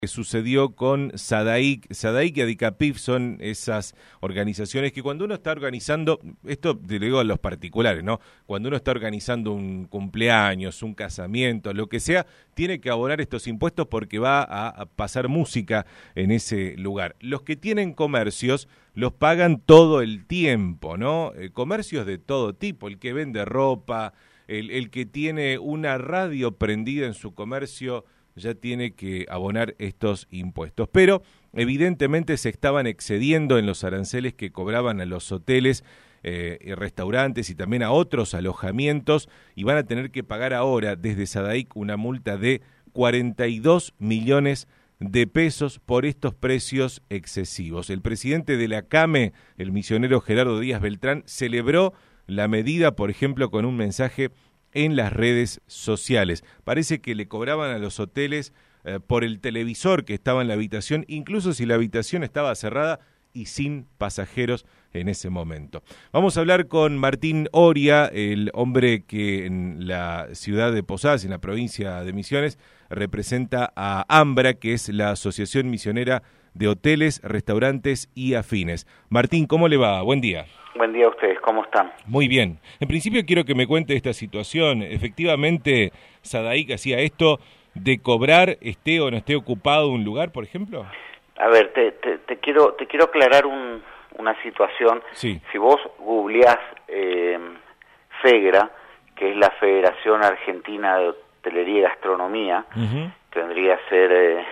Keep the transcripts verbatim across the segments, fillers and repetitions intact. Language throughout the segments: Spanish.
Que sucedió con SADAIC. SADAIC y ADICAPIF son esas organizaciones que cuando uno está organizando, esto te lo digo a los particulares, ¿no? Cuando uno está organizando un cumpleaños, un casamiento, lo que sea, tiene que abonar estos impuestos porque va a, a pasar música en ese lugar. Los que tienen comercios los pagan todo el tiempo, ¿no? Eh, comercios de todo tipo, el que vende ropa, el, el que tiene una radio prendida en su comercio, ya tiene que abonar estos impuestos. Pero evidentemente se estaban excediendo en los aranceles que cobraban a los hoteles eh, y restaurantes y también a otros alojamientos, y van a tener que pagar ahora desde SADAIC una multa de cuarenta y dos millones de pesos por estos precios excesivos. El presidente de la CAME, el misionero Gerardo Díaz Beltrán, celebró la medida, por ejemplo, con un mensaje en las redes sociales. Parece que le cobraban a los hoteles eh, por el televisor que estaba en la habitación, incluso si la habitación estaba cerrada y sin pasajeros en ese momento. Vamos a hablar con Martín Oria, el hombre que en la ciudad de Posadas, en la provincia de Misiones, representa a AMBRA, que es la Asociación Misionera de Hoteles, Restaurantes y Afines. Martín, ¿cómo le va? Buen día. Buen día a ustedes, ¿cómo están? Muy bien. En principio quiero que me cuente esta situación. Efectivamente, SADAIC hacía esto de cobrar, esté o no esté ocupado un lugar, por ejemplo. A ver, te, te, te quiero te quiero aclarar un, una situación. Sí. Si vos googleás eh, FEGRA, que es la Federación Argentina de Hotelería y Gastronomía, uh-huh. tendría que ser eh,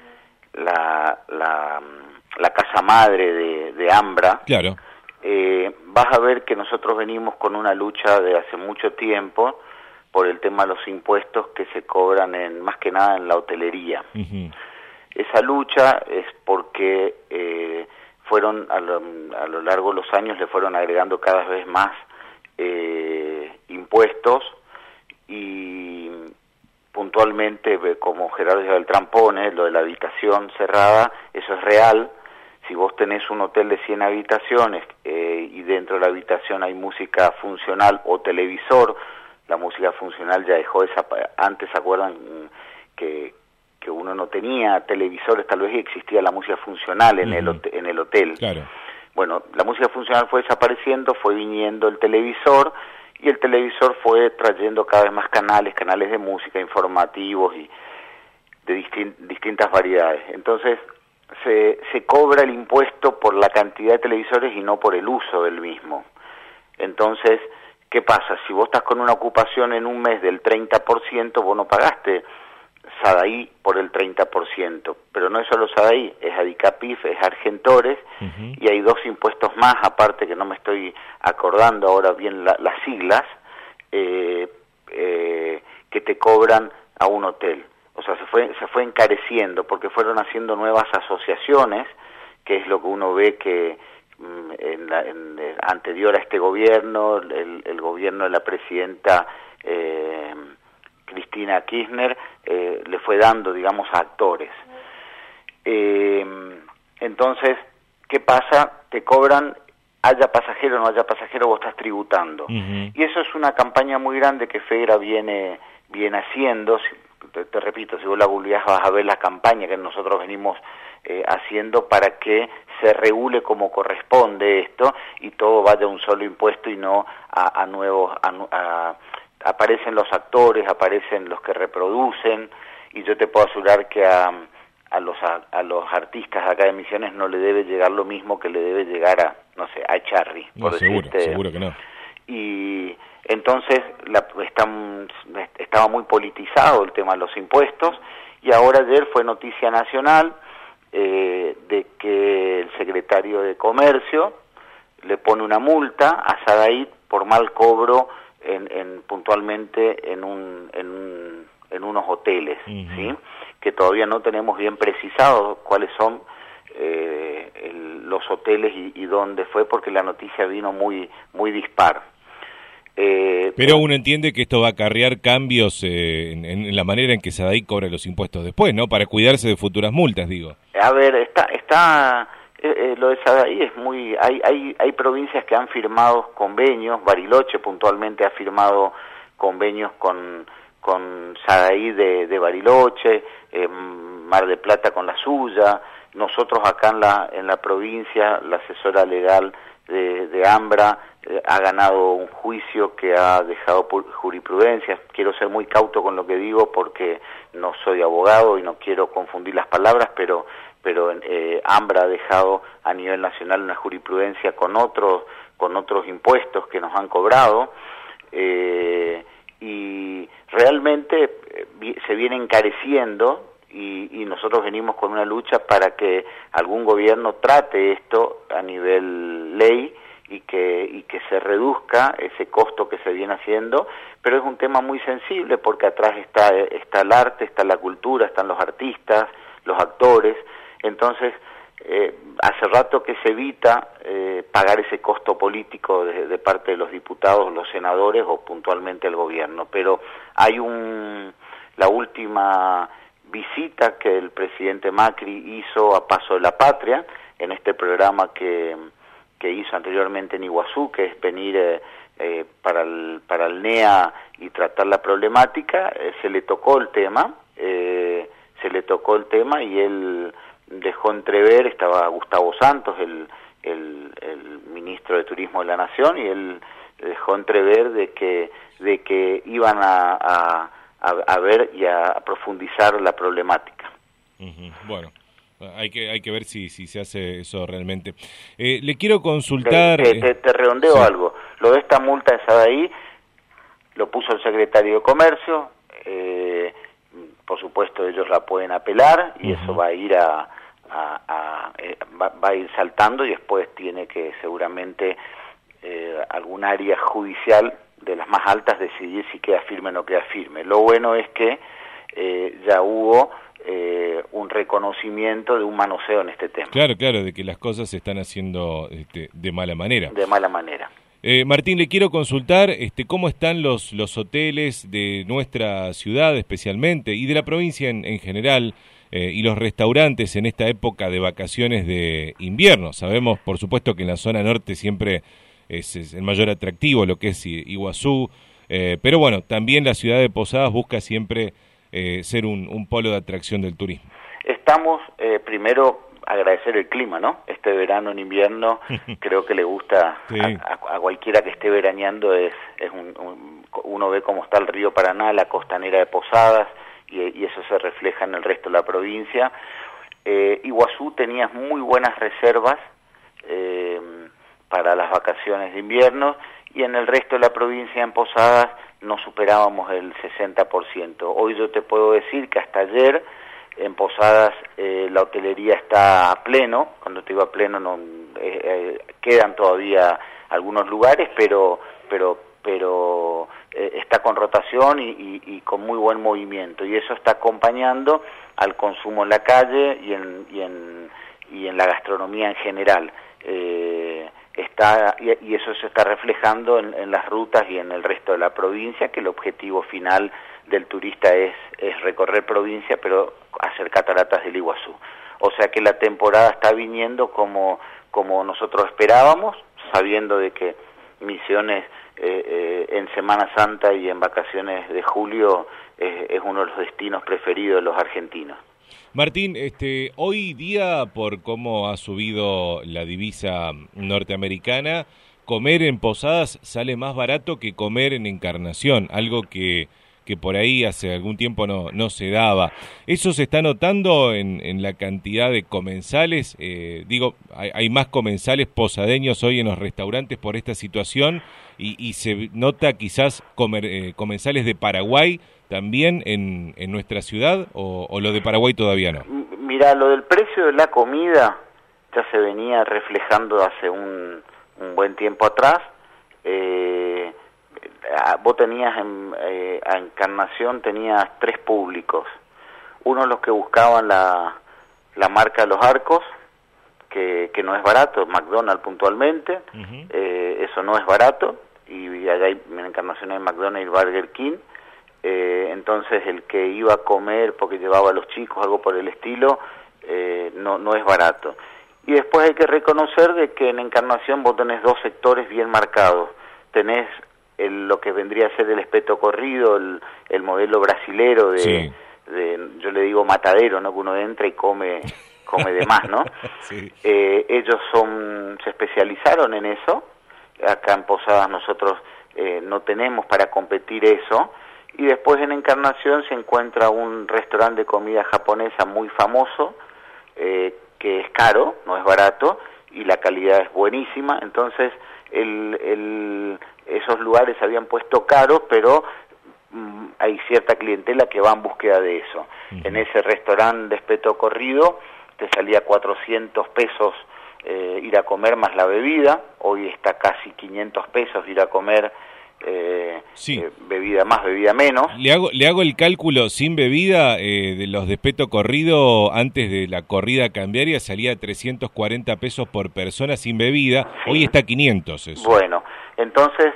la, la, la casa madre de, de AMBRA. Claro. Eh, vas a ver que nosotros venimos con una lucha de hace mucho tiempo por el tema de los impuestos que se cobran en más que nada en la hotelería. Uh-huh. Esa lucha es porque eh, fueron a lo, a lo largo de los años le fueron agregando cada vez más eh, impuestos y puntualmente, como Gerardo Beltrán pone, lo de la habitación cerrada, eso es real. Si vos tenés un hotel de cien habitaciones eh, y dentro de la habitación hay música funcional o televisor, la música funcional ya dejó esa... Antes, ¿se acuerdan que, que uno no tenía televisores? Tal vez existía la música funcional en, uh-huh. el, en el hotel. Claro. Bueno, la música funcional fue desapareciendo, fue viniendo el televisor, y el televisor fue trayendo cada vez más canales, canales de música, informativos y de distin, distintas variedades. Entonces, Se, se cobra el impuesto por la cantidad de televisores y no por el uso del mismo. Entonces, ¿qué pasa? Si vos estás con una ocupación en un mes del treinta por ciento, vos no pagaste SADAIC por el treinta por ciento, pero no es solo SADAIC, es ADICAPIF, es Argentores, uh-huh. y hay dos impuestos más, aparte que no me estoy acordando ahora bien la, las siglas, eh, eh, que te cobran a un hotel. O sea, se fue se fue encareciendo porque fueron haciendo nuevas asociaciones, que es lo que uno ve que en la, en, anterior a este gobierno, el, el gobierno de la presidenta eh, Cristina Kirchner eh, le fue dando, digamos, a actores. Eh, entonces, ¿qué pasa? Te cobran, haya pasajero o no haya pasajero, vos estás tributando. Uh-huh. Y eso es una campaña muy grande que FEGRA viene, viene haciendo. Te, te repito, si vos la googleás vas a ver la campaña que nosotros venimos eh, haciendo para que se regule como corresponde esto y todo vaya a un solo impuesto y no a, a nuevos... A, a, aparecen los actores, aparecen los que reproducen, y yo te puedo asegurar que a, a, los, a, a los artistas acá de Misiones no le debe llegar lo mismo que le debe llegar a, no sé, a Charry. No, seguro, seguro que no. Y... Entonces la, está, estaba muy politizado el tema de los impuestos, y ahora ayer fue noticia nacional eh, de que el secretario de Comercio le pone una multa a SADAIC por mal cobro en, en puntualmente en un, en, un, en unos hoteles, uh-huh. ¿sí? Que todavía no tenemos bien precisados cuáles son eh, el, los hoteles y, y dónde fue, porque la noticia vino muy muy dispar. Eh, Pero uno entiende que esto va a acarrear cambios eh, en, en la manera en que SADAIC cobra los impuestos después, ¿no? Para cuidarse de futuras multas, digo. A ver, está, está eh, eh, lo de SADAIC es muy... Hay, hay, hay provincias que han firmado convenios, Bariloche puntualmente ha firmado convenios con, con Sadaí de, de Bariloche, eh, Mar del Plata con la suya. Nosotros acá en la, en la provincia, la asesora legal de, de AMBRA eh, ha ganado un juicio que ha dejado jurisprudencia. Quiero ser muy cauto con lo que digo porque no soy abogado y no quiero confundir las palabras, pero pero eh, AMBRA ha dejado a nivel nacional una jurisprudencia con otros con otros impuestos que nos han cobrado, eh, y realmente eh, se viene encareciendo. Y, y nosotros venimos con una lucha para que algún gobierno trate esto a nivel ley y que y que se reduzca ese costo que se viene haciendo, pero es un tema muy sensible porque atrás está está el arte, está la cultura, están los artistas, los actores. Entonces eh, hace rato que se evita eh, pagar ese costo político de, de parte de los diputados, los senadores o puntualmente el gobierno, pero hay un la última visita que el presidente Macri hizo a Paso de la Patria, en este programa que, que hizo anteriormente en Iguazú, que es venir eh, eh, para, el, para el N E A y tratar la problemática, eh, se le tocó el tema, eh, se le tocó el tema y él dejó entrever, estaba Gustavo Santos, el, el, el ministro de Turismo de la Nación, y él dejó entrever de que, de que iban a... a A, a ver y a profundizar la problemática. Uh-huh. Bueno, hay que hay que ver si si se hace eso realmente. Eh, le quiero consultar... Te, te, te redondeo sí. algo. Lo de esta multa de Sadaí lo puso el secretario de Comercio, eh, por supuesto ellos la pueden apelar y uh-huh. eso va a ir a, a, a eh, va, va a ir saltando y después tiene que seguramente eh, algún área judicial de las más altas decidir si queda firme o no queda firme. Lo bueno es que eh, ya hubo eh, un reconocimiento de un manoseo en este tema. Claro, claro, de que las cosas se están haciendo este, de mala manera. De mala manera. Eh, Martín, le quiero consultar este, cómo están los, los hoteles de nuestra ciudad especialmente y de la provincia en, en general eh, y los restaurantes en esta época de vacaciones de invierno. Sabemos, por supuesto, que en la zona norte siempre Es, es el mayor atractivo, lo que es Iguazú, eh, pero bueno, también la ciudad de Posadas busca siempre eh, ser un, un polo de atracción del turismo. Estamos, eh, primero, agradecer el clima, ¿no? Este verano en invierno creo que le gusta sí. a, a, a cualquiera que esté veraneando, es, es un, un, uno ve cómo está el río Paraná, la costanera de Posadas, y, y eso se refleja en el resto de la provincia. Eh, Iguazú tenía muy buenas reservas, eh, para las vacaciones de invierno, y en el resto de la provincia, en Posadas, no superábamos el sesenta por ciento. Hoy yo te puedo decir que hasta ayer en Posadas eh, la hotelería está a pleno. Cuando te digo a pleno, no eh, eh, quedan todavía algunos lugares, pero pero pero eh, está con rotación y, y, y con muy buen movimiento, y eso está acompañando al consumo en la calle y en y en y en la gastronomía en general. Eh, Está, y, y eso se está reflejando en, en las rutas y en el resto de la provincia, que el objetivo final del turista es, es recorrer provincia, pero hacer cataratas del Iguazú. O sea que la temporada está viniendo como, como nosotros esperábamos, sabiendo de que Misiones eh, eh, en Semana Santa y en vacaciones de julio eh, es uno de los destinos preferidos de los argentinos. Martín, este, hoy día, por cómo ha subido la divisa norteamericana, comer en Posadas sale más barato que comer en Encarnación, algo que, que por ahí hace algún tiempo no, no se daba. ¿Eso se está notando en, en la cantidad de comensales? Eh, digo, hay, hay más comensales posadeños hoy en los restaurantes por esta situación y, y se nota quizás comer, eh, comensales de Paraguay también en, en nuestra ciudad, o, o lo de Paraguay todavía no. Mira, lo del precio de la comida ya se venía reflejando hace un, un buen tiempo atrás. Eh, vos tenías en, eh, a Encarnación tenías tres públicos. Uno, los que buscaban la, la marca de los arcos, que, que no es barato, McDonald's puntualmente, uh-huh. eh, eso no es barato, y allá hay, en Encarnación hay McDonald's y Burger King. Eh, entonces el que iba a comer porque llevaba a los chicos, algo por el estilo, eh, no, no es barato. Y después hay que reconocer de que en Encarnación vos tenés dos sectores bien marcados. Tenés el, lo que vendría a ser el espeto corrido, el, el modelo brasilero de, sí. de, yo le digo matadero, ¿no? Que uno entra y come, come de más, ¿no? Sí. Eh, ellos son, se especializaron en eso. Acá en Posadas nosotros eh, no tenemos para competir eso. Y después en Encarnación se encuentra un restaurante de comida japonesa muy famoso, eh, que es caro, no es barato, y la calidad es buenísima. Entonces el, el, esos lugares habían puesto caros, pero mm, hay cierta clientela que va en búsqueda de eso. Uh-huh. En ese restaurante de espeto corrido te salía cuatrocientos pesos eh, ir a comer más la bebida, hoy está casi quinientos pesos ir a comer eh, sí. eh, bebida más, bebida menos. Le hago, le hago el cálculo sin bebida eh, de los de espeto corrido, antes de la corrida cambiaria salía trescientos cuarenta pesos por persona sin bebida, sí. Hoy está quinientos eso. Bueno, entonces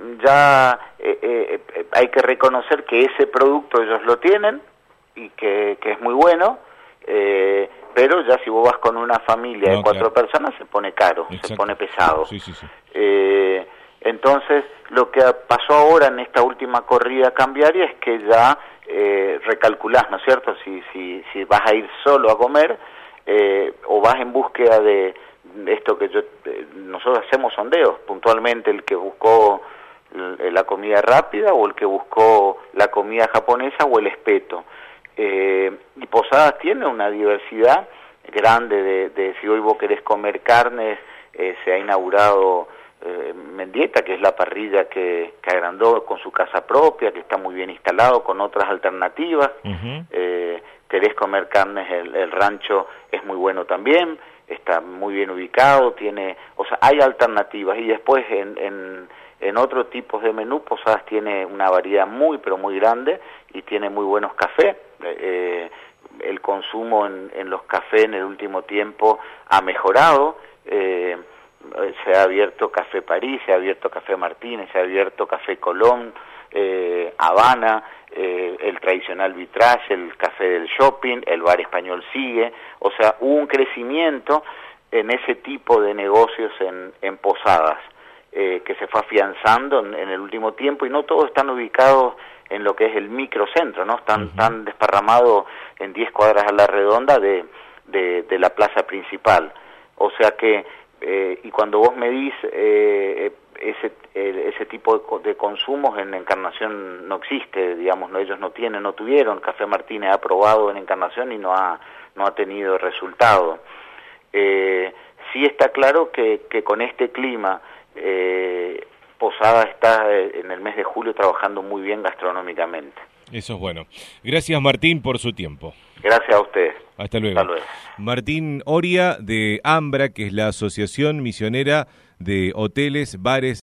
ya eh, eh, hay que reconocer que ese producto ellos lo tienen y que, que es muy bueno, eh, pero ya si vos vas con una familia no, de cuatro claro. personas se pone caro, Exacto. se pone pesado. Sí, sí, sí. Eh, entonces lo que pasó ahora en esta última corrida cambiaria es que ya eh, recalculás, ¿no es cierto? Si, si, si vas a ir solo a comer eh, o vas en búsqueda de esto que yo eh, nosotros hacemos sondeos, puntualmente el que buscó la comida rápida o el que buscó la comida japonesa o el espeto. Eh, y Posadas tiene una diversidad grande de, de si hoy vos querés comer carnes, eh, se ha inaugurado eh, Mendieta, que es la parrilla que, que agrandó con su casa propia, que está muy bien instalado con otras alternativas. Uh-huh. eh, querés comer carnes, el, el rancho es muy bueno también, está muy bien ubicado, tiene, o sea, hay alternativas. Y después en, en En otros tipos de menú, Posadas tiene una variedad muy, pero muy grande y tiene muy buenos cafés. Eh, el consumo en, en los cafés en el último tiempo ha mejorado. Eh, se ha abierto Café París, se ha abierto Café Martínez, se ha abierto Café Colón, eh, Habana, eh, el tradicional Vitrage, el Café del Shopping, el Bar Español sigue. O sea, hubo un crecimiento en ese tipo de negocios en, en Posadas. Eh, que se fue afianzando en, en el último tiempo, y no todos están ubicados en lo que es el microcentro, ¿no? Están, uh-huh. están desparramados en diez cuadras a la redonda de, de, de la plaza principal. O sea que, eh, y cuando vos medís eh, ese, eh, ese tipo de, de consumos en Encarnación no existe, digamos, no, ellos no tienen, no tuvieron. Café Martínez ha probado en Encarnación y no ha, no ha tenido resultado. Eh, sí está claro que, que con este clima Eh, Posada está en el mes de julio trabajando muy bien gastronómicamente. Eso es bueno. Gracias, Martín, por su tiempo. Gracias a ustedes. Hasta luego. Hasta luego. Martín Oria de AMBRA, que es la Asociación Misionera de Hoteles, Bares